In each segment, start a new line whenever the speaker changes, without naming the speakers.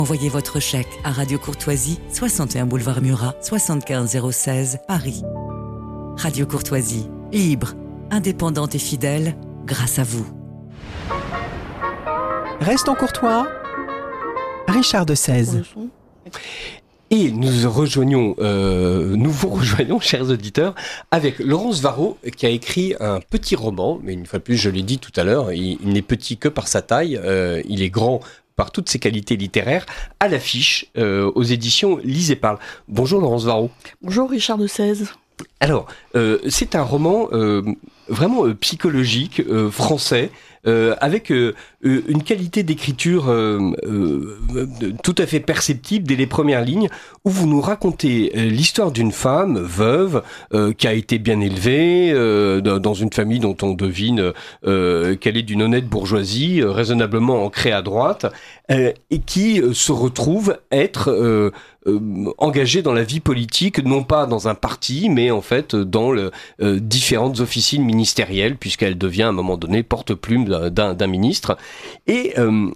Envoyez votre chèque à Radio Courtoisie, 61 boulevard Murat, 75 016, Paris. Radio Courtoisie, libre, indépendante et fidèle, grâce à vous.
Restons courtois. Richard de Sèze.
Et nous vous rejoignons, chers auditeurs, avec Laurence Varro, qui a écrit un petit roman, mais une fois de plus, je l'ai dit tout à l'heure, il n'est petit que par sa taille, il est grand par toutes ses qualités littéraires, à l'affiche, aux éditions Lise et Parle. Bonjour Laurence Varro.
Bonjour Richard de Sèze.
Alors, c'est un roman vraiment psychologique, français, avec une qualité d'écriture tout à fait perceptible dès les premières lignes, où vous nous racontez l'histoire d'une femme veuve qui a été bien élevée dans une famille dont on devine qu'elle est d'une honnête bourgeoisie, raisonnablement ancrée à droite, et qui se retrouve être engagée dans la vie politique, non pas dans un parti, mais en fait dans différentes officines ministérielles, puisqu'elle devient à un moment donné porte-plume d'un ministre. Et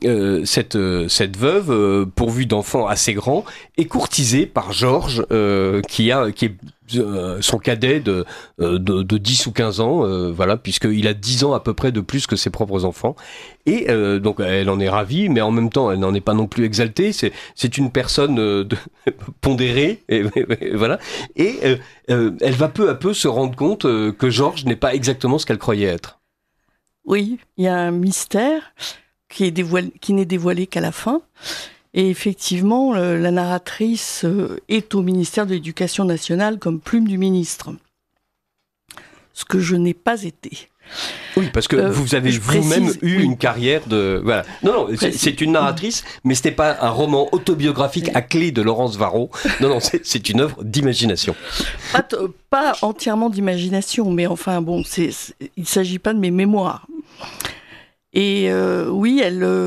cette veuve, pourvue d'enfants assez grands, est courtisée par Georges, qui est son cadet de 10 ou 15 ans, voilà, puisqu'il a 10 ans à peu près de plus que ses propres enfants. Et donc elle en est ravie, mais en même temps elle n'en est pas non plus exaltée. C'est une personne pondérée, et voilà. Et elle va peu à peu se rendre compte que Georges n'est pas exactement ce qu'elle croyait être.
Oui, il y a un mystère qui n'est dévoilé qu'à la fin. Et effectivement, la narratrice est au ministère de l'Éducation nationale comme plume du ministre. Ce que je n'ai pas été.
Oui, parce que vous avez vous-même eu une carrière de... Voilà. Non, c'est une narratrice, mais ce n'est pas un roman autobiographique à clé de Laurence Varro. Non, c'est une œuvre d'imagination.
Pas entièrement d'imagination, mais enfin, bon, il ne s'agit pas de mes mémoires. Et oui,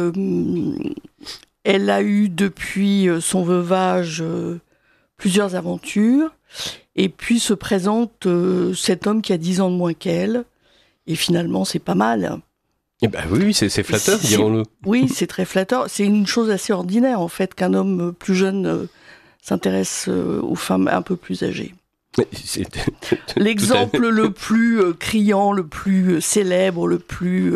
elle a eu depuis son veuvage plusieurs aventures, et puis se présente cet homme qui a 10 ans de moins qu'elle, et finalement c'est pas mal.
Eh ben oui, c'est flatteur, dirons-le. Oui,
c'est très flatteur. C'est une chose assez ordinaire en fait qu'un homme plus jeune s'intéresse aux femmes un peu plus âgées. L'exemple le plus criant, le plus célèbre, le plus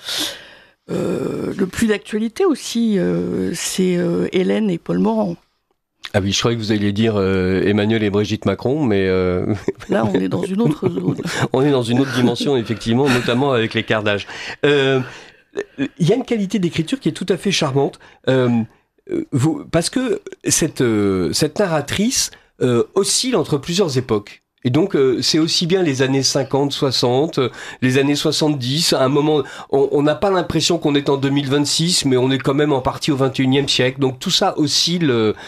d'actualité aussi, c'est Hélène et Paul Morand.
Ah oui, je croyais que vous alliez dire Emmanuel et Brigitte Macron, mais...
Là, on est dans une autre zone.
On est dans une autre dimension, effectivement, notamment avec l'écart d'âge. Il y a une qualité d'écriture qui est tout à fait charmante, parce que cette narratrice oscille entre plusieurs époques. Et donc, c'est aussi bien les années 50, 60, les années 70. À un moment, on n'a pas l'impression qu'on est en 2026, mais on est quand même en partie au 21e siècle. Donc, tout ça oscille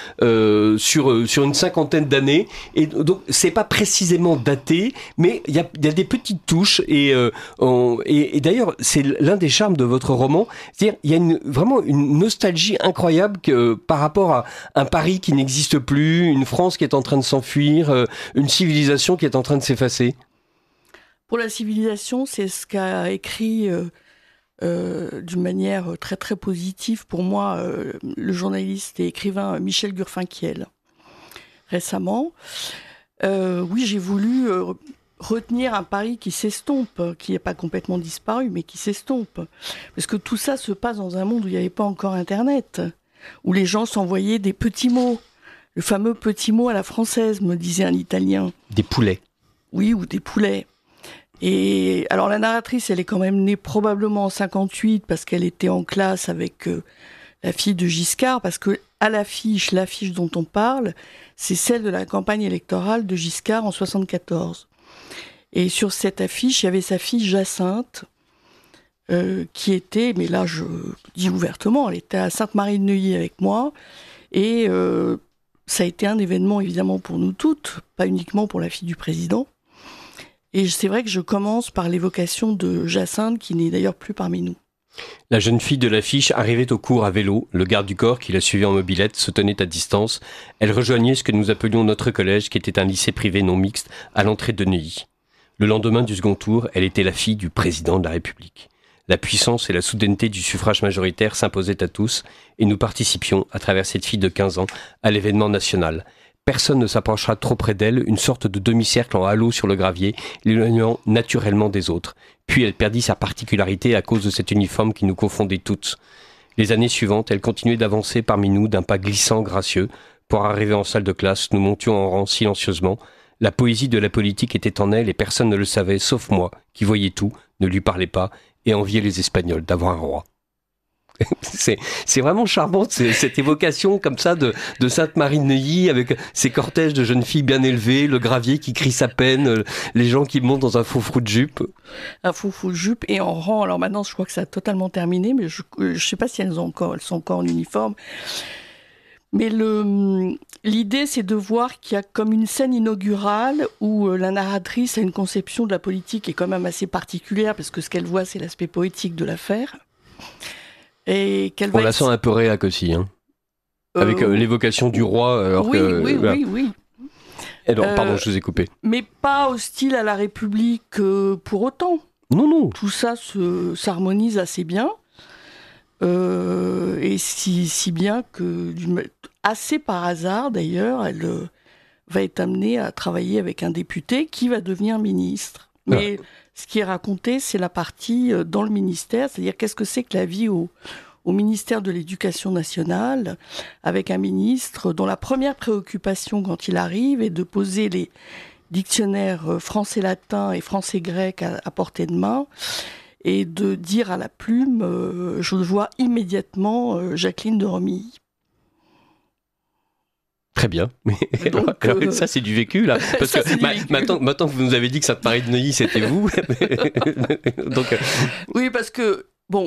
sur une cinquantaine d'années. Et donc, c'est pas précisément daté, mais il y a des petites touches. Et d'ailleurs, c'est l'un des charmes de votre roman. C'est-à-dire, il y a vraiment une nostalgie incroyable par rapport à un Paris qui n'existe plus, une France qui est en train de s'enfuir, une civilisation qui est en train de s'effacer.
Pour la civilisation, c'est ce qu'a écrit d'une manière très très positive pour moi le journaliste et écrivain Michel Gurfinkiel récemment. Oui, j'ai voulu retenir un Paris qui s'estompe, qui n'est pas complètement disparu, mais qui s'estompe. Parce que tout ça se passe dans un monde où il n'y avait pas encore Internet, où les gens s'envoyaient des petits mots. Le fameux petit mot à la française, me disait un Italien.
Des poulets.
Oui, ou des poulets. Et alors la narratrice, elle est quand même née probablement en 58 parce qu'elle était en classe avec la fille de Giscard, parce que à l'affiche dont on parle, c'est celle de la campagne électorale de Giscard en 74. Et sur cette affiche, il y avait sa fille Jacinthe, qui était, mais là je dis ouvertement, elle était à Sainte-Marie-de-Neuilly avec moi, et ça a été un événement évidemment pour nous toutes, pas uniquement pour la fille du président. Et c'est vrai que je commence par l'évocation de Jacinthe, qui n'est d'ailleurs plus parmi nous.
La jeune fille de l'affiche arrivait au cours à vélo. Le garde du corps, qui la suivait en mobilette, se tenait à distance. Elle rejoignait ce que nous appelions notre collège, qui était un lycée privé non mixte, à l'entrée de Neuilly. Le lendemain du second tour, elle était la fille du président de la République. La puissance et la soudaineté du suffrage majoritaire s'imposaient à tous, et nous participions, à travers cette fille de 15 ans, à l'événement national. Personne ne s'approchera trop près d'elle, une sorte de demi-cercle en halo sur le gravier, l'éloignant naturellement des autres. Puis elle perdit sa particularité à cause de cet uniforme qui nous confondait toutes. Les années suivantes, elle continuait d'avancer parmi nous d'un pas glissant, gracieux. Pour arriver en salle de classe, nous montions en rang silencieusement. La poésie de la politique était en elle et personne ne le savait, sauf moi, qui voyais tout, ne lui parlais pas et enviait les Espagnols d'avoir un roi. C'est vraiment charmant cette évocation comme ça de Sainte-Marie de Neuilly avec ses cortèges de jeunes filles bien élevées, le gravier qui crie sa peine, les gens qui montent dans un froufrou de jupe.
Un froufrou de jupe et en rang. Alors maintenant, je crois que ça a totalement terminé, mais je ne sais pas si elles sont encore en uniforme. Mais l'idée, c'est de voir qu'il y a comme une scène inaugurale où la narratrice a une conception de la politique qui est quand même assez particulière, parce que ce qu'elle voit, c'est l'aspect poétique de l'affaire. Et
on la sent un peu réac aussi, hein. Avec l'évocation du roi. Alors
oui.
Alors, pardon, je vous ai coupé.
Mais pas hostile à la République pour autant.
Non.
Tout ça s'harmonise assez bien. Et si bien que, assez par hasard d'ailleurs, elle va être amenée à travailler avec un député qui va devenir ministre. Mais ce qui est raconté, c'est la partie dans le ministère, c'est-à-dire qu'est-ce que c'est que la vie au ministère de l'Éducation nationale, avec un ministre dont la première préoccupation quand il arrive est de poser les dictionnaires français-latin et français-grec à portée de main, et de dire à la plume, je vois immédiatement Jacqueline de Romilly.
Très bien. Donc, alors, ça, c'est du vécu, là. Parce que maintenant que vous nous avez dit que Sainte-Marie de Neuilly, c'était vous. Donc,
oui, parce que, bon,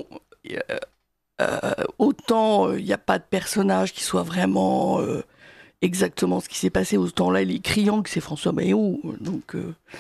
autant il n'y a pas de personnage qui soit vraiment exactement ce qui s'est passé, autant là, il est criant que c'est François Bayrou. Donc...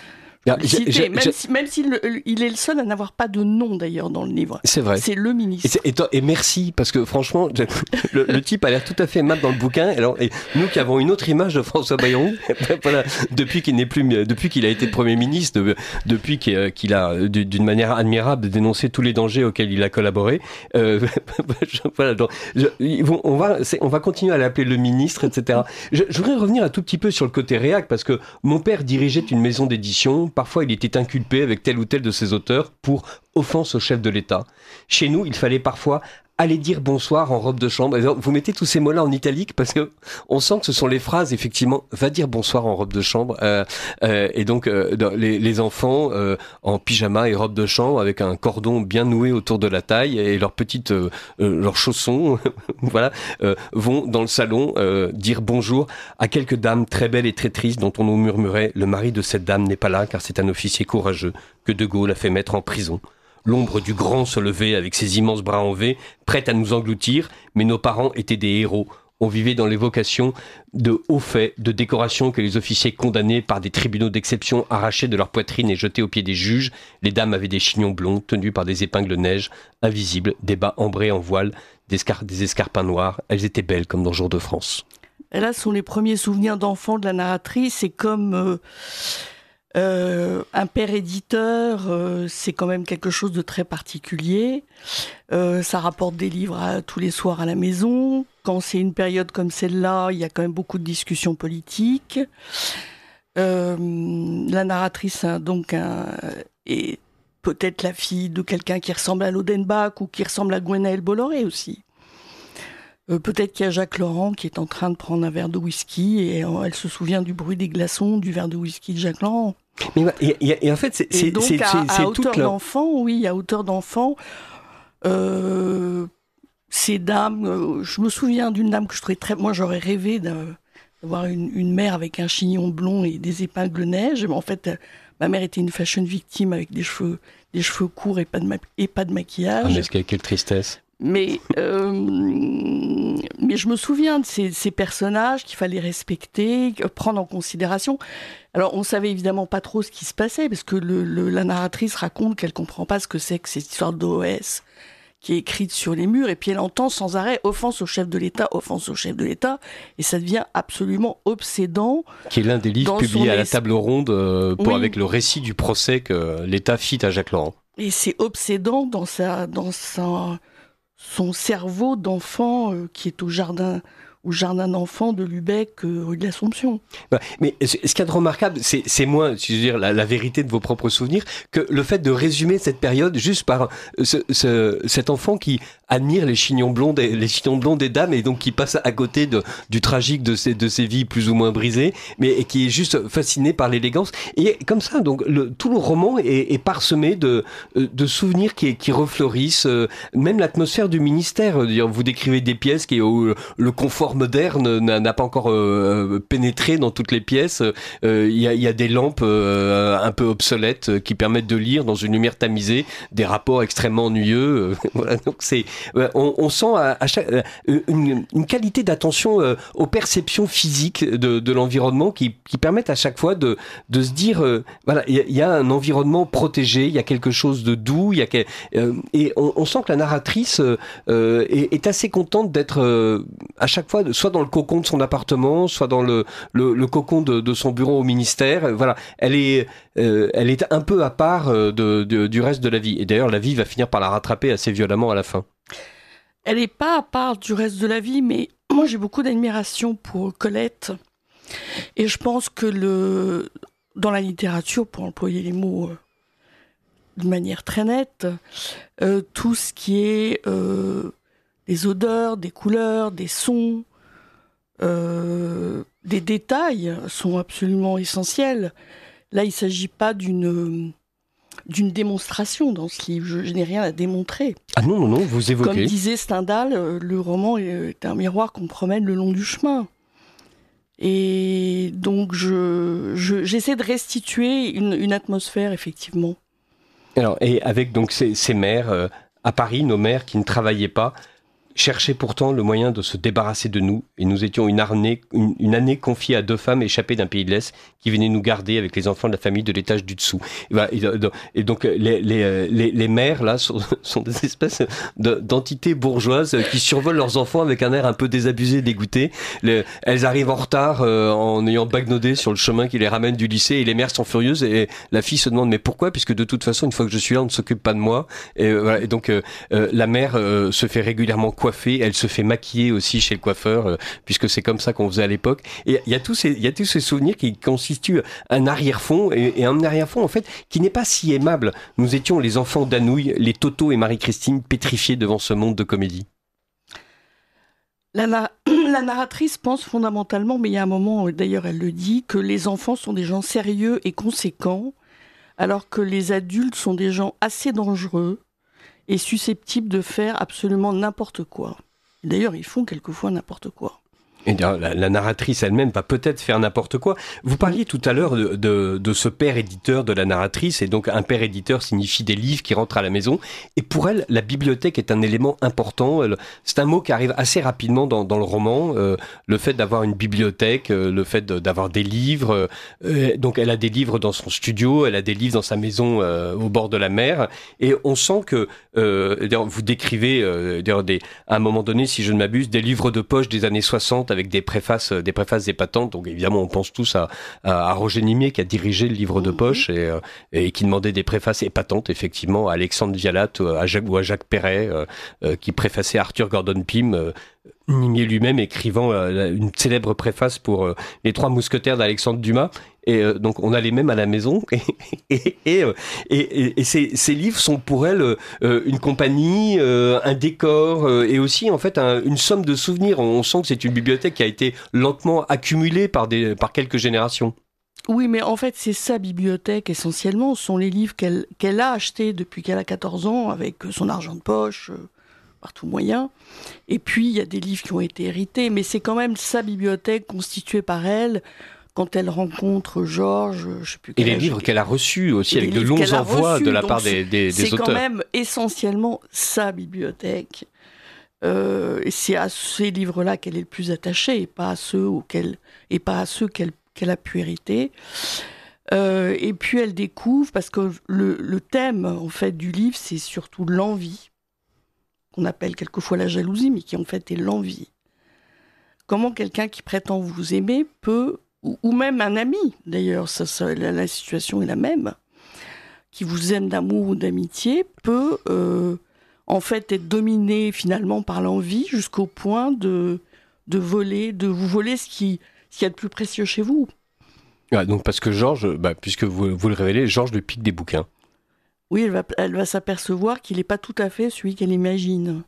Même s'il est le seul à n'avoir pas de nom d'ailleurs dans le livre.
C'est vrai.
C'est le ministre.
Et merci, parce que franchement, le type a l'air tout à fait aimable dans le bouquin. Alors, et nous qui avons une autre image de François Bayrou, voilà, depuis qu'il a été Premier ministre, depuis qu'il a d'une manière admirable dénoncé tous les dangers auxquels il a collaboré. Voilà, donc, on va continuer à l'appeler le ministre, etc. Je voudrais revenir un tout petit peu sur le côté réac, parce que mon père dirigeait une maison d'édition. Parfois, il était inculpé avec tel ou tel de ses auteurs pour offense au chef de l'État. Chez nous, il fallait parfois aller dire bonsoir en robe de chambre. Vous mettez tous ces mots-là en italique parce que on sent que ce sont les phrases, effectivement, va dire bonsoir en robe de chambre. Et donc, les enfants en pyjama et robe de chambre avec un cordon bien noué autour de la taille et leurs chaussons, voilà, vont dans le salon dire bonjour à quelques dames très belles et très tristes dont on nous murmurait: le mari de cette dame n'est pas là car c'est un officier courageux que De Gaulle a fait mettre en prison. L'ombre du grand se levait avec ses immenses bras en V, prête à nous engloutir, mais nos parents étaient des héros. On vivait dans l'évocation de hauts faits, de décorations que les officiers condamnés par des tribunaux d'exception arrachaient de leur poitrine et jetaient aux pieds des juges. Les dames avaient des chignons blonds tenus par des épingles neige, invisibles, des bas ambrés en voile, des escarpins noirs. Elles étaient belles comme dans Jour de France.
Et là, ce sont les premiers souvenirs d'enfant de la narratrice. C'est comme... un père éditeur, c'est quand même quelque chose de très particulier. Ça rapporte des livres tous les soirs à la maison. Quand c'est une période comme celle-là, il y a quand même beaucoup de discussions politiques. La narratrice est peut-être la fille de quelqu'un qui ressemble à l'Odenbach ou qui ressemble à Gwenaëlle Bolloré aussi. Peut-être qu'il y a Jacques Laurent qui est en train de prendre un verre de whisky et elle se souvient du bruit des glaçons du verre de whisky de Jacques Laurent.
Et en fait, c'est
donc à hauteur d'enfant, oui, à hauteur d'enfant, ces dames, je me souviens d'une dame que je trouvais moi j'aurais rêvé d'avoir une mère avec un chignon blond et des épingles neige. Mais en fait, ma mère était une fashion victime avec des cheveux courts et pas de maquillage.
Ah, mais quelle tristesse.
Mais je me souviens de ces personnages qu'il fallait respecter, prendre en considération. Alors, on savait évidemment pas trop ce qui se passait, parce que la narratrice raconte qu'elle comprend pas ce que c'est que cette histoire d'OS qui est écrite sur les murs, et puis elle entend sans arrêt offense au chef de l'État, et ça devient absolument obsédant.
Qui est l'un des livres publiés à la table ronde avec le récit du procès que l'État fit à Jacques Laurent.
Et c'est obsédant dans son cerveau d'enfant qui est au jardin d'enfants de Lübeck, rue de l'Assomption.
Mais ce qu'il y a de remarquable, c'est moins, si je veux dire, la vérité de vos propres souvenirs, que le fait de résumer cette période juste par cet enfant qui admire les chignons blonds des dames et donc qui passe à côté du tragique de ses vies plus ou moins brisées, et qui est juste fasciné par l'élégance. Et comme ça, donc tout le roman est parsemé de souvenirs qui refleurissent, même l'atmosphère du ministère. Vous décrivez des pièces où le confort moderne n'a pas encore pénétré dans toutes les pièces. Il y a des lampes un peu obsolètes qui permettent de lire dans une lumière tamisée des rapports extrêmement ennuyeux. Voilà, donc on sent à chaque une qualité d'attention aux perceptions physiques de l'environnement qui permettent à chaque fois de se dire voilà, il y a un environnement protégé, il y a quelque chose de doux, et on sent que la narratrice est assez contente d'être à chaque fois soit dans le cocon de son appartement, soit dans le cocon de son bureau au ministère. Voilà, elle est un peu à part du reste de la vie. Et d'ailleurs, la vie va finir par la rattraper assez violemment à la fin.
Elle n'est pas à part du reste de la vie, mais moi j'ai beaucoup d'admiration pour Colette. Et je pense que dans la littérature, pour employer les mots de manière très nette, tout ce qui est des odeurs, des couleurs, des sons, des détails sont absolument essentiels. Là, il ne s'agit pas d'une démonstration dans ce livre. Je n'ai rien à démontrer.
Ah non, vous évoquez.
Comme disait Stendhal, le roman est un miroir qu'on promène le long du chemin. Et donc, j'essaie de restituer une atmosphère, effectivement.
Alors, et avec donc ces mères à Paris, nos mères qui ne travaillaient pas, cherchaient pourtant le moyen de se débarrasser de nous, et nous étions une année confiée à 2 femmes échappées d'un pays de l'Est qui venaient nous garder avec les enfants de la famille de l'étage du dessous. Et donc les mères là sont des espèces d'entités bourgeoises qui survolent leurs enfants avec un air un peu désabusé, dégoûté. Elles arrivent en retard en ayant bagnaudé sur le chemin qui les ramène du lycée, et les mères sont furieuses, et la fille se demande mais pourquoi, puisque de toute façon une fois que je suis là on ne s'occupe pas de moi. Et, voilà, et donc la mère se fait régulièrement coiffée, elle se fait maquiller aussi chez le coiffeur, puisque c'est comme ça qu'on faisait à l'époque. Et il y a tous ces souvenirs qui constituent un arrière-fond, et un arrière-fond en fait qui n'est pas si aimable. Nous étions les enfants d'Anouilh, les Toto et Marie-Christine pétrifiés devant ce monde de comédie.
La narratrice pense fondamentalement, mais il y a un moment, d'ailleurs elle le dit, que les enfants sont des gens sérieux et conséquents, alors que les adultes sont des gens assez dangereux et susceptibles de faire absolument n'importe quoi. D'ailleurs, ils font quelquefois n'importe quoi.
Et la narratrice elle-même va peut-être faire n'importe quoi. Vous parliez tout à l'heure de ce père éditeur de la narratrice, et donc un père éditeur signifie des livres qui rentrent à la maison. Et pour elle, la bibliothèque est un élément important. C'est un mot qui arrive assez rapidement dans le roman. Le fait d'avoir une bibliothèque, le fait d'avoir des livres. Donc elle a des livres dans son studio, elle a des livres dans sa maison au bord de la mer. Et on sent que vous décrivez à un moment donné, si je ne m'abuse, des livres de poche des années 60 avec des préfaces épatantes. Donc évidemment, on pense tous à Roger Nimier qui a dirigé le livre de poche et qui demandait des préfaces épatantes, effectivement, à Alexandre Vialat ou à Jacques Perret qui préfaçait Arthur Gordon Pym. Nimier lui-même écrivant une célèbre préface pour Les Trois Mousquetaires d'Alexandre Dumas. Et donc on a les mêmes à la maison, et ces livres sont pour elle une compagnie, un décor, et aussi en fait une somme de souvenirs. On sent que c'est une bibliothèque qui a été lentement accumulée par quelques générations.
Oui, mais en fait, c'est sa bibliothèque essentiellement. Ce sont les livres qu'elle a achetés depuis qu'elle a 14 ans avec son argent de poche, par tout moyen. Et puis, il y a des livres qui ont été hérités, mais c'est quand même sa bibliothèque constituée par elle. Quand elle rencontre Georges, je sais plus quel âge.
Et les livres qu'elle a reçus aussi, avec de longs envois de la part des auteurs.
C'est quand même essentiellement sa bibliothèque. Et c'est à ces livres-là qu'elle est le plus attachée, et pas à ceux qu'elle a pu hériter. Et puis elle découvre, parce que le thème en fait du livre, c'est surtout l'envie, qu'on appelle quelquefois la jalousie, mais qui en fait est l'envie. Comment quelqu'un qui prétend vous aimer peut, ou même un ami, d'ailleurs, la situation est la même, qui vous aime d'amour ou d'amitié peut en fait être dominé finalement par l'envie jusqu'au point de vous voler ce qu'il y a de plus précieux chez vous.
Donc parce que Georges, puisque vous le révélez, Georges lui pique des bouquins.
Oui, elle va s'apercevoir qu'il n'est pas tout à fait celui qu'elle imagine.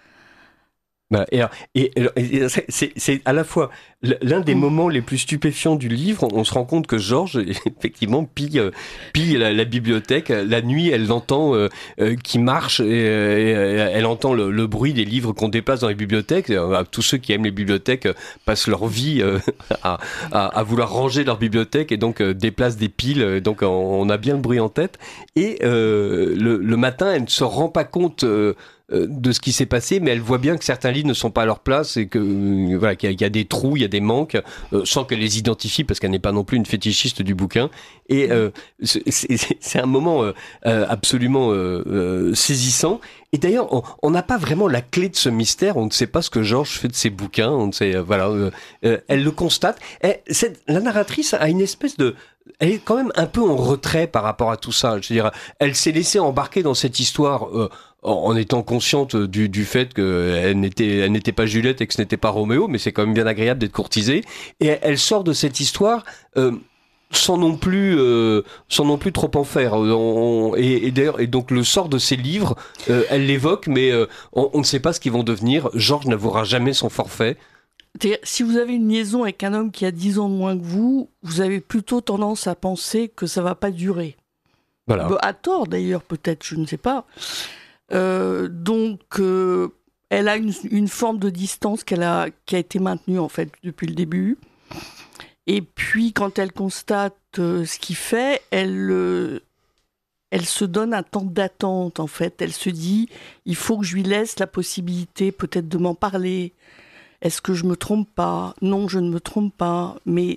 C'est à la fois l'un des moments les plus stupéfiants du livre. On se rend compte que Georges, effectivement, pille la bibliothèque. La nuit, elle l'entend qui marche et elle entend le bruit des livres qu'on déplace dans les bibliothèques. Tous ceux qui aiment les bibliothèques passent leur vie à vouloir ranger leur bibliothèque et donc déplacent des piles. Donc on a bien le bruit en tête. Et le matin, elle ne se rend pas compte de ce qui s'est passé, mais elle voit bien que certains livres ne sont pas à leur place et que voilà, qu'il y a des trous, il y a des manques, sans qu'elle les identifie parce qu'elle n'est pas non plus une fétichiste du bouquin. Et c'est un moment absolument saisissant. Et d'ailleurs, on n'a pas vraiment la clé de ce mystère. On ne sait pas ce que Georges fait de ses bouquins. On ne sait, elle le constate. La narratrice a une espèce de... Elle est quand même un peu en retrait par rapport à tout ça. Je veux dire, elle s'est laissée embarquer dans cette histoire en étant consciente du fait qu'elle n'était pas Juliette et que ce n'était pas Roméo, mais c'est quand même bien agréable d'être courtisée. Et elle sort de cette histoire sans non plus trop en faire. Et d'ailleurs, et donc le sort de ces livres, elle l'évoque, mais on ne sait pas ce qu'ils vont devenir. Georges n'avouera jamais son forfait.
Si vous avez une liaison avec un homme qui a 10 ans de moins que vous avez plutôt tendance à penser que ça va pas durer.
Voilà.
À tort d'ailleurs, peut-être, je ne sais pas. Donc, elle a une forme de distance qui a été maintenue en fait depuis le début. Et puis, quand elle constate ce qu'il fait, elle se donne un temps d'attente en fait. Elle se dit, il faut que je lui laisse la possibilité peut-être de m'en parler. Est-ce que je me trompe pas ? Non, je ne me trompe pas. Mais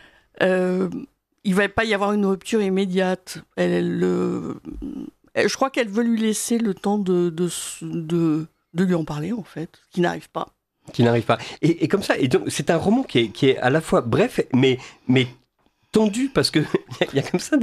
il va pas y avoir une rupture immédiate. Je crois qu'elle veut lui laisser le temps de lui en parler, en fait, qui n'arrive pas. Et comme ça, et donc, c'est un roman qui est à la fois bref, mais tendu, parce que il y a comme ça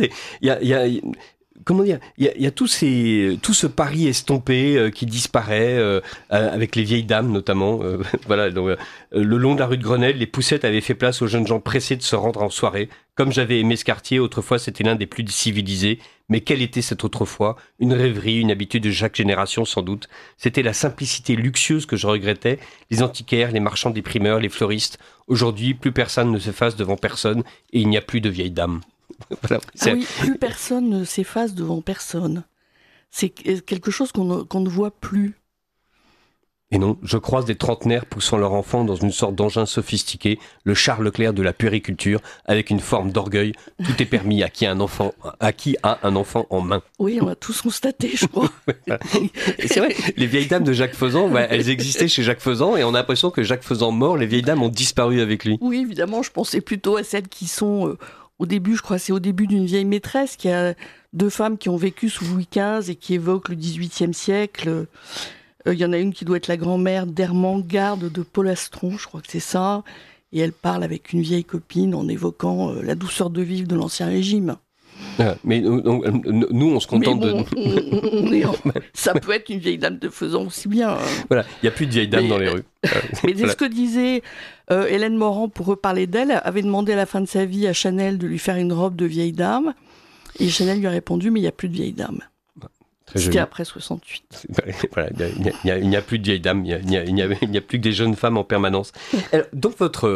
comment dire, il y a tout ce Paris estompé qui disparaît avec les vieilles dames notamment. Voilà, donc, le long de la rue de Grenelle, les poussettes avaient fait place aux jeunes gens pressés de se rendre en soirée. Comme j'avais aimé ce quartier, autrefois c'était l'un des plus civilisés. Mais quelle était cette autrefois ? Une rêverie, une habitude de chaque génération sans doute. C'était la simplicité luxueuse que je regrettais. Les antiquaires, les marchands des primeurs, les fleuristes. Aujourd'hui, plus personne ne s'efface devant personne et il n'y a plus de vieilles dames. Voilà, oui, plus personne ne s'efface devant personne. C'est quelque chose qu'on ne voit plus.
Et non, je croise des trentenaires poussant leur enfant dans une sorte d'engin sophistiqué, le Charles Leclerc de la puériculture, avec une forme d'orgueil. Tout est permis à qui a un enfant en main.
Oui, on a tous constaté, je crois.
Et c'est vrai, les vieilles dames de Jacques Faisan, elles existaient chez Jacques Faisan, et on a l'impression que Jacques Faisan mort, les vieilles dames ont disparu avec lui.
Oui, évidemment, je pensais plutôt à celles qui sont... au début, je crois, c'est au début d'une vieille maîtresse, qui a 2 femmes qui ont vécu sous Louis XV et qui évoquent le XVIIIe siècle. Il y en a une qui doit être la grand-mère d'Hermengarde de Polastron, je crois que c'est ça. Et elle parle avec une vieille copine en évoquant la douceur de vivre de l'Ancien Régime.
Mais nous, on se contente de...
Ça peut être une vieille dame de Faisan aussi bien.
Voilà, il n'y a plus de vieilles dames dans les rues.
Mais c'est ce que disait Hélène Morand pour reparler d'elle. avait demandé à la fin de sa vie à Chanel de lui faire une robe de vieille dame. Et Chanel lui a répondu, mais il n'y a plus de vieille dame. C'était après 68.
Voilà, il n'y a plus de vieilles dames, il n'y a plus que des jeunes femmes en permanence. Alors, dans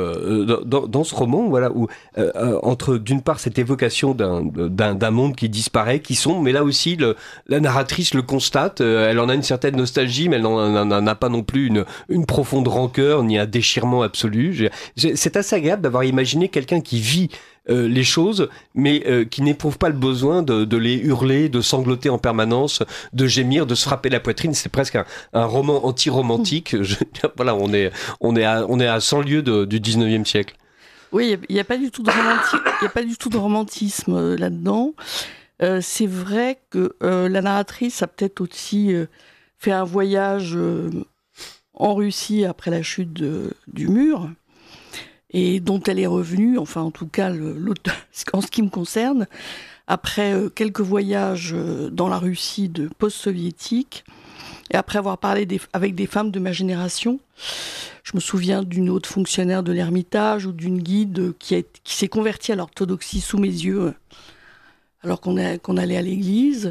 ce roman, voilà, où entre d'une part cette évocation d'un monde qui disparaît, mais là aussi la narratrice le constate, elle en a une certaine nostalgie, mais elle n'en a pas non plus une profonde rancœur ni un déchirement absolu. C'est assez agréable d'avoir imaginé quelqu'un qui vit les choses, mais qui n'éprouvent pas le besoin de les hurler, de sangloter en permanence, de gémir, de se frapper la poitrine. C'est presque un roman anti-romantique. Voilà, on est à 100 lieues du 19e siècle.
Oui, il n'y a pas du tout de romantisme là-dedans. C'est vrai que la narratrice a peut-être aussi fait un voyage en Russie après la chute du mur, et dont elle est revenue, enfin en tout cas en ce qui me concerne, après quelques voyages dans la Russie post-soviétique, et après avoir parlé avec des femmes de ma génération, je me souviens d'une autre fonctionnaire de l'Ermitage ou d'une guide qui s'est convertie à l'orthodoxie sous mes yeux, alors qu'on allait à l'église.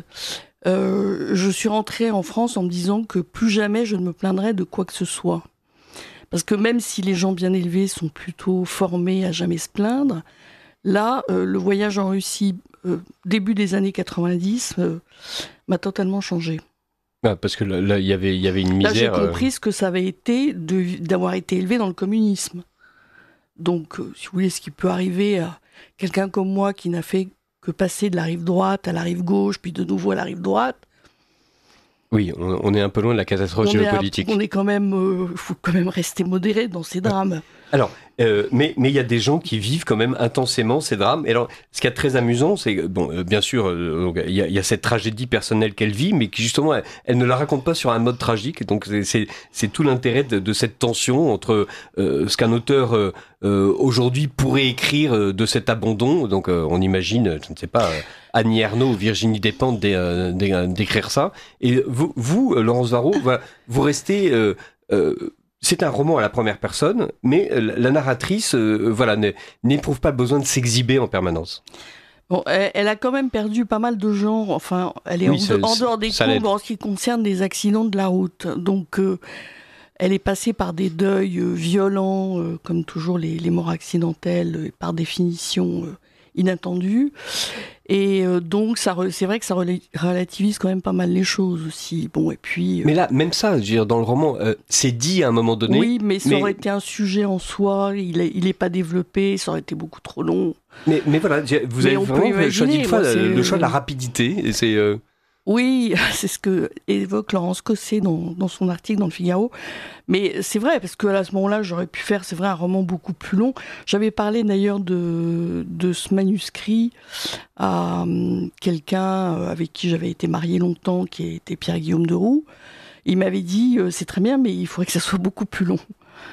Je suis rentrée en France en me disant que plus jamais je ne me plaindrais de quoi que ce soit. Parce que même si les gens bien élevés sont plutôt formés à jamais se plaindre, là, le voyage en Russie, début des années 90, m'a totalement changé.
Ah, parce que là, il y avait une misère.
Là, j'ai compris ce que ça avait été d'avoir été élevé dans le communisme. Donc, si vous voulez, ce qui peut arriver à quelqu'un comme moi qui n'a fait que passer de la rive droite à la rive gauche, puis de nouveau à la rive droite.
Oui, on est un peu loin de la catastrophe géopolitique.
On est quand même, faut quand même rester modéré dans ces drames.
Alors, mais il y a des gens qui vivent quand même intensément ces drames. Et alors, ce qui est très amusant, c'est bien sûr, il y a cette tragédie personnelle qu'elle vit, mais qui justement, elle ne la raconte pas sur un mode tragique. Donc, c'est tout l'intérêt de cette tension entre ce qu'un auteur aujourd'hui pourrait écrire de cet abandon. Donc, on imagine, je ne sais pas, Annie Ernaux ou Virginie Despentes d'écrire ça. Et vous, Laurence Varro, vous restez... c'est un roman à la première personne, mais la narratrice n'éprouve pas le besoin de s'exhiber en permanence.
Bon, elle a quand même perdu pas mal de gens. Enfin, elle est en dehors des courbes en ce qui concerne les accidents de la route. Donc, elle est passée par des deuils violents, comme toujours les morts accidentelles, par définition inattendues. Et donc, c'est vrai que ça relativise quand même pas mal les choses aussi. Bon, et puis.
Mais là, même ça, je veux dire, dans le roman, c'est dit à un moment donné.
Oui, mais ça aurait été un sujet en soi. Il est pas développé. Ça aurait été beaucoup trop long.
Mais voilà, vous avez vraiment choisi une fois le choix de la rapidité. Et c'est.
Oui, c'est ce que évoque Laurence Cossé dans son article dans le Figaro. Mais c'est vrai, parce qu'à ce moment-là, j'aurais pu faire, c'est vrai, un roman beaucoup plus long. J'avais parlé d'ailleurs de ce manuscrit à quelqu'un avec qui j'avais été mariée longtemps, qui était Pierre-Guillaume Deroux. Il m'avait dit, c'est très bien, mais il faudrait que ça soit beaucoup plus long.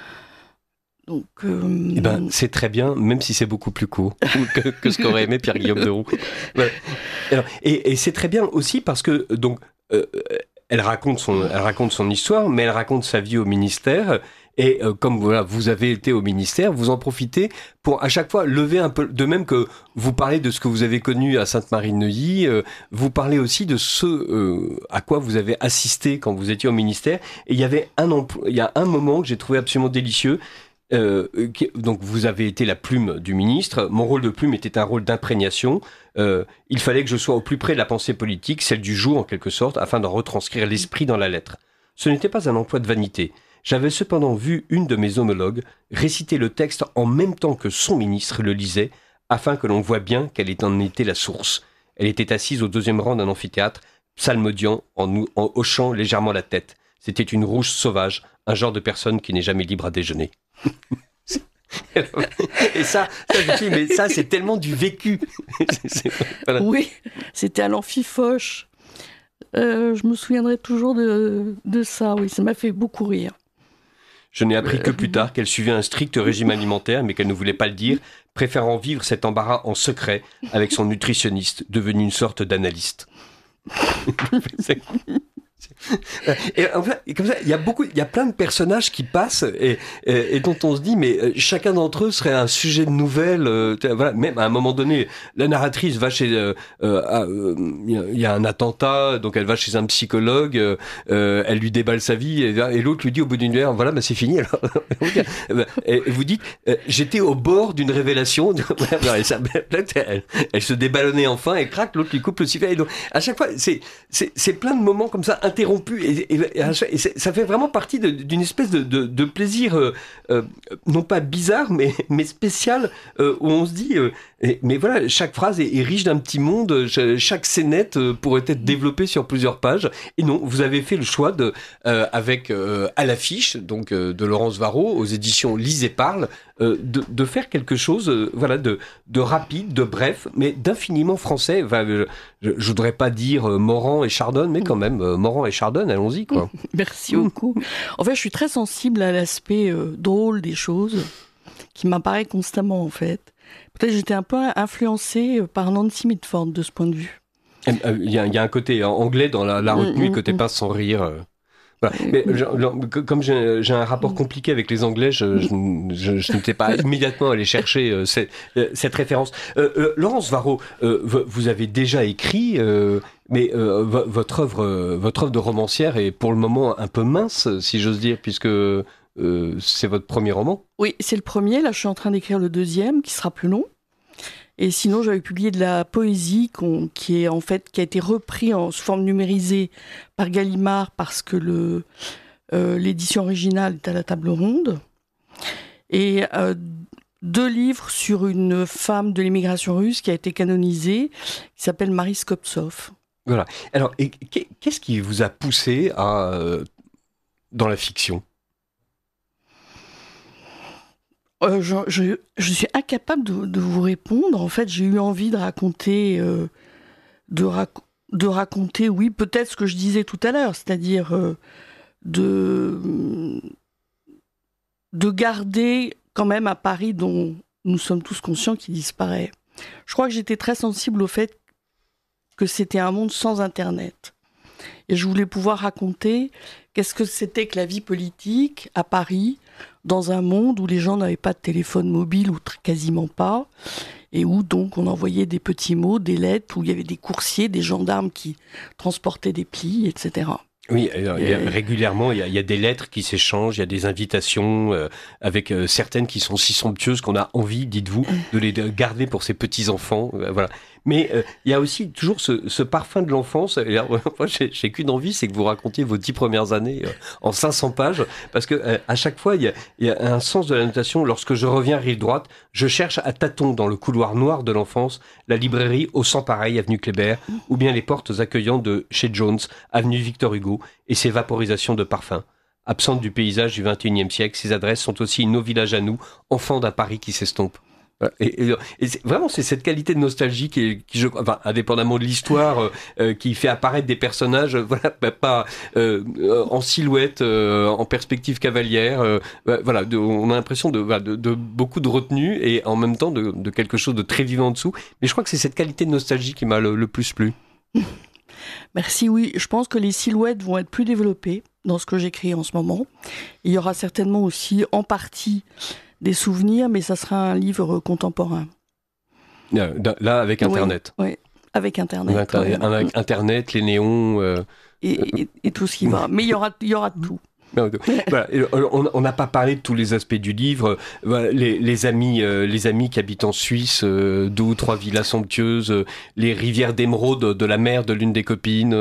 Donc,
c'est très bien, même si c'est beaucoup plus court que ce qu'aurait aimé Pierre-Guillaume Deroux. Ouais. Alors, et c'est très bien aussi parce que donc elle raconte son histoire, mais elle raconte sa vie au ministère. Et comme vous avez été au ministère, vous en profitez pour à chaque fois lever un peu, de même que vous parlez de ce que vous avez connu à Sainte-Marie-de-Neuilly, vous parlez aussi de ce à quoi vous avez assisté quand vous étiez au ministère. Et il y a un moment que j'ai trouvé absolument délicieux. Donc vous avez été la plume du ministre. Mon rôle de plume était un rôle d'imprégnation. Il fallait que je sois au plus près de la pensée politique, celle du jour en quelque sorte, afin d'en retranscrire l'esprit dans la lettre. Ce n'était pas un emploi de vanité. J'avais cependant vu une de mes homologues réciter le texte en même temps que son ministre le lisait, afin que l'on voie bien quelle en était la source. Elle était assise au deuxième rang d'un amphithéâtre, psalmodiant en hochant légèrement la tête. C'était une rouge sauvage, un genre de personne qui n'est jamais libre à déjeuner. Et ça, je dis, mais ça, c'est tellement du vécu.
Voilà. Oui, c'était à l'Amphifoche. Je me souviendrai toujours de ça, oui, ça m'a fait beaucoup rire.
Je n'ai appris que plus tard qu'elle suivait un strict régime alimentaire, mais qu'elle ne voulait pas le dire, préférant vivre cet embarras en secret avec son nutritionniste, devenu une sorte d'analyste. Et en fait, comme ça, il y a plein de personnages qui passent et dont on se dit, mais chacun d'entre eux serait un sujet de nouvelle. Voilà, même à un moment donné, la narratrice va chez, il y a un attentat, donc elle va chez un psychologue, elle lui déballe sa vie et l'autre lui dit au bout d'une heure, voilà, c'est fini. Alors. Et vous dites, j'étais au bord d'une révélation. Elle se déballonnait enfin et crac, l'autre lui coupe le sifflet. Et donc, à chaque fois, c'est plein de moments comme ça interrompus et ça fait vraiment partie d'une espèce de plaisir non pas bizarre mais spécial où on se dit mais voilà, chaque phrase est riche d'un petit monde, chaque scénette pourrait être développée sur plusieurs pages. Et non, vous avez fait le choix avec à l'affiche donc de Laurence Varro aux éditions Lise et Parle de faire quelque chose de rapide, de bref, mais d'infiniment français. Je voudrais pas dire Morand et Chardonne, mais quand même Morand et Chardonne, allons-y quoi.
Merci beaucoup. En fait, je suis très sensible à l'aspect drôle des choses qui m'apparaît constamment en fait. peut-être j'étais un peu influencée par Nancy Mitford de ce point de vue.
Il y a un côté anglais dans la retenue, le côté pince sans rire. Voilà. Mais comme j'ai un rapport compliqué avec les Anglais, je n'étais pas immédiatement allé chercher cette référence. Laurence Varro, vous avez déjà écrit, mais votre œuvre de romancière est pour le moment un peu mince, si j'ose dire, puisque c'est votre premier roman.
Oui, c'est le premier. Là, je suis en train d'écrire le deuxième, qui sera plus long. Et sinon, j'avais publié de la poésie qui a été repris sous forme numérisée par Gallimard parce que l'édition originale est à la table ronde. Et 2 livres sur une femme de l'immigration russe qui a été canonisée, qui s'appelle Marie Skoptsov.
Voilà. Alors, qu'est-ce qui vous a poussé dans la fiction ?
Je suis incapable de vous répondre. En fait, j'ai eu envie de raconter, raconter, oui, peut-être ce que je disais tout à l'heure, c'est-à-dire de garder quand même un Paris dont nous sommes tous conscients qu'il disparaît. Je crois que j'étais très sensible au fait que c'était un monde sans Internet. Et je voulais pouvoir raconter qu'est-ce que c'était que la vie politique à Paris, dans un monde où les gens n'avaient pas de téléphone mobile, ou quasiment pas, et où donc on envoyait des petits mots, des lettres, où il y avait des coursiers, des gendarmes qui transportaient des plis, etc.
Oui, régulièrement, il y a des lettres qui s'échangent, il y a des invitations avec certaines qui sont si somptueuses qu'on a envie, dites-vous, de les garder pour ses petits-enfants. Voilà. Mais il y a aussi toujours ce parfum de l'enfance. Et là, moi, j'ai qu'une envie, c'est que vous racontiez vos 10 premières années en 500 pages, parce que à chaque fois, il y a un sens de la notation. Lorsque je reviens rive droite, je cherche à tâtons dans le couloir noir de l'enfance la librairie au sans pareil, avenue Kléber, ou bien les portes accueillantes de chez Jones, avenue Victor Hugo, et ses vaporisations de parfums. Absentes du paysage du XXIe siècle, ces adresses sont aussi nos villages à nous, enfants d'un Paris qui s'estompe. Et vraiment, c'est cette qualité de nostalgie qui indépendamment de l'histoire, qui fait apparaître des personnages, voilà, pas en silhouette, en perspective cavalière. Voilà, on a l'impression de beaucoup de retenue et en même temps de quelque chose de très vivant en dessous. Mais je crois que c'est cette qualité de nostalgie qui m'a le plus plu.
Merci, oui. Je pense que les silhouettes vont être plus développées dans ce que j'écris en ce moment. Il y aura certainement aussi, en partie, des souvenirs, mais ça sera un livre contemporain.
Là, avec Internet.
Oui, avec Internet.
Avec Internet, les néons...
Et tout ce qui va. Mais il y aura tout.
Voilà, on n'a pas parlé de tous les aspects du livre. Les amis qui habitent en Suisse, 2 ou 3 villas somptueuses, les rivières d'émeraude de la mère de l'une des copines,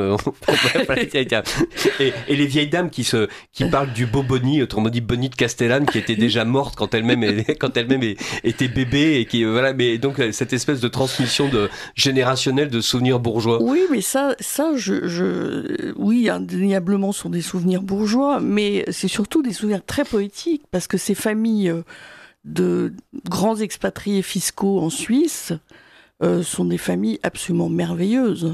et les vieilles dames qui parlent du beau Bonnie, autrement dit Bonnie de Castellane, qui était déjà morte quand elle-même était bébé, et qui voilà. Mais donc cette espèce de transmission générationnelle de souvenirs bourgeois.
Oui, mais ça, oui, indéniablement, sont des souvenirs bourgeois, mais c'est surtout des souvenirs très poétiques, parce que ces familles de grands expatriés fiscaux en Suisse sont des familles absolument merveilleuses.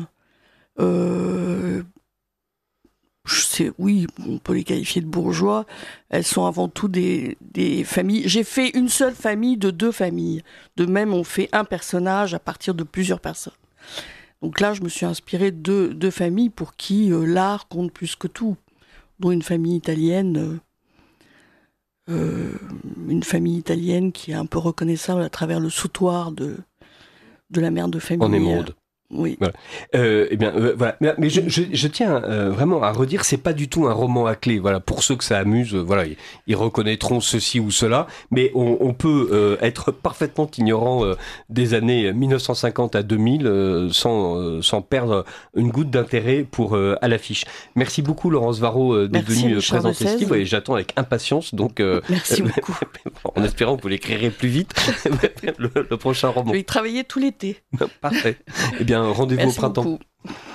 Oui, on peut les qualifier de bourgeois. Elles sont avant tout des familles. J'ai fait une seule famille de 2 familles. De même, on fait un personnage à partir de plusieurs personnes. Donc là, je me suis inspirée de 2 familles pour qui l'art compte plus que tout. Dont une famille italienne qui est un peu reconnaissable à travers le sautoir de la mère de famille.
En émeraude.
Oui.
Voilà. Voilà. Mais je tiens vraiment à redire, c'est pas du tout un roman à clé. Voilà, pour ceux que ça amuse, voilà, ils reconnaîtront ceci ou cela. Mais on peut être parfaitement ignorant des années 1950 à 2000 sans perdre une goutte d'intérêt pour à l'affiche. Merci beaucoup Laurence Varro d'être venue présenter ce livre et j'attends avec impatience. Donc
merci beaucoup.
En espérant que vous l'écrirez plus vite le prochain roman.
Je vais y travailler tout l'été.
Parfait. Eh bien, rendez-vous au printemps.
Beaucoup.